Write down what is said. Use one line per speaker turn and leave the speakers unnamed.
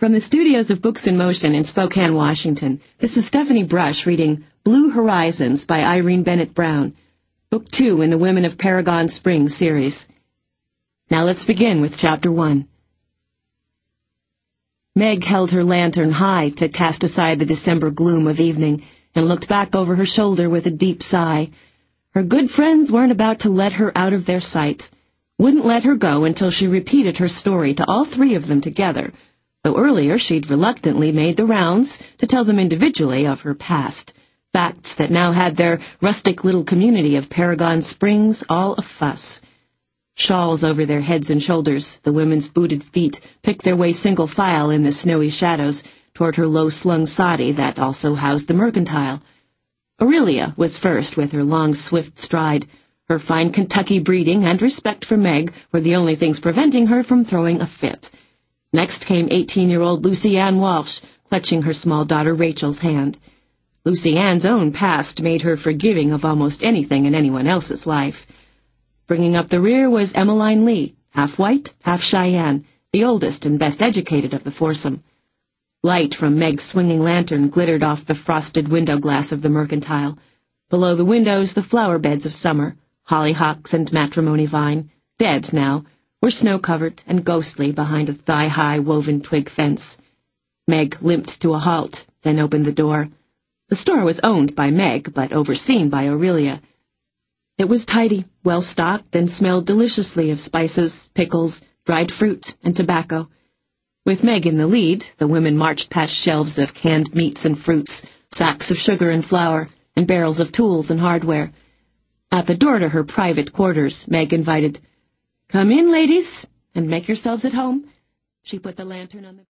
From the studios of Books in Motion in Spokane, Washington, this is Stephanie Brush reading Blue Horizons by Irene Bennett Brown, Book 2 in the Women of Paragon Springs series. Now let's begin with Chapter 1. Meg held her lantern high to cast aside the December gloom of evening and looked back over her shoulder with a deep sigh. Her good friends weren't about to let her out of their sight, wouldn't let her go until she repeated her story to all three of them together, though earlier she'd reluctantly made the rounds to tell them individually of her past, facts that now had their rustic little community of Paragon Springs all afuss. Shawls over their heads and shoulders, the women's booted feet picked their way single file in the snowy shadows toward her low-slung soddy that also housed the mercantile. Aurelia was first with her long, swift stride. Her fine Kentucky breeding and respect for Meg were the only things preventing her from throwing a fit. Next came 18-year-old Lucy Ann Walsh, clutching her small daughter Rachel's hand. Lucy Ann's own past made her forgiving of almost anything in anyone else's life. Bringing up the rear was Emmeline Lee, half white, half Cheyenne, the oldest and best educated of the foursome. Light from Meg's swinging lantern glittered off the frosted window glass of the mercantile. Below the windows, the flower beds of summer, hollyhocks and matrimony vine, dead now, were snow-covered and ghostly behind a thigh-high woven twig fence. Meg limped to a halt, then opened the door. The store was owned by Meg, but overseen by Aurelia. It was tidy, well-stocked, and smelled deliciously of spices, pickles, dried fruit, and tobacco. With Meg in the lead, the women marched past shelves of canned meats and fruits, sacks of sugar and flour, and barrels of tools and hardware. At the door to her private quarters, Meg invited, "Come in, ladies, and make yourselves at home." She put the lantern on the